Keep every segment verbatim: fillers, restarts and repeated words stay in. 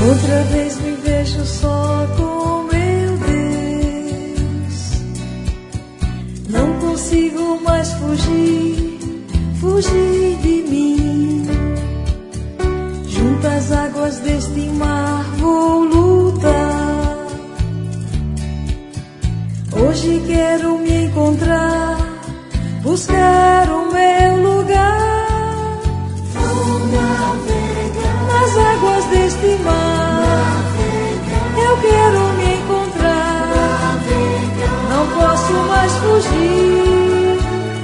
Outra vez me vejo só com meu Deus. Não consigo mais fugir, fugir de mim. Junto às águas deste mar vou lutar. Hoje quero me encontrar, buscar o meu lugar. Vou navegar nas águas deste mar. Eu quero me encontrar. Não posso mais fugir.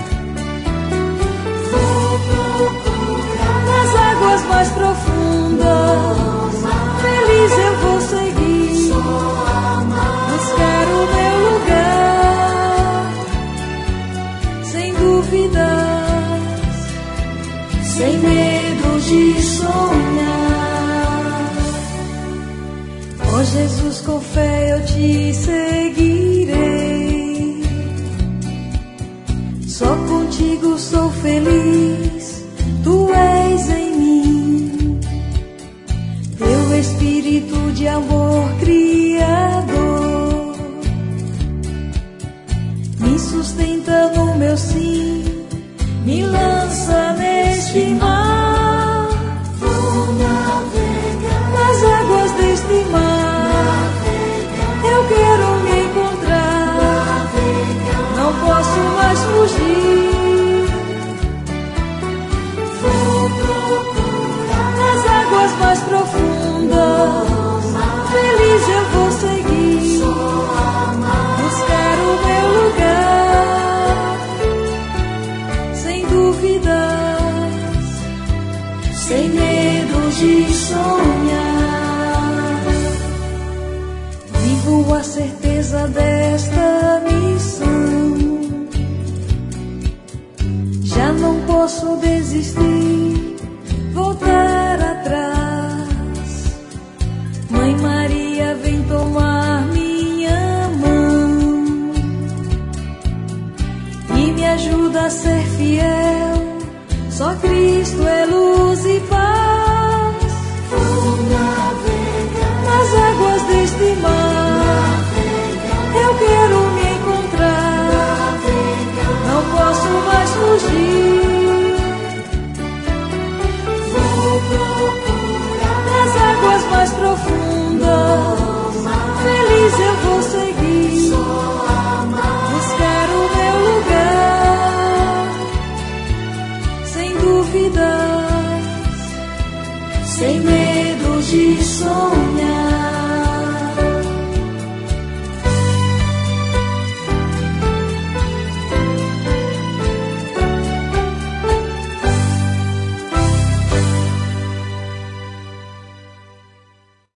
Vou procurar nas águas mais profundas. Feliz eu vou seguir. Buscar o meu lugar. Sem dúvidas, sem medo de sonhar. Ó Jesus, com fé eu te seguirei. Só contigo sou feliz, tu és em mim. Teu espírito de amor cria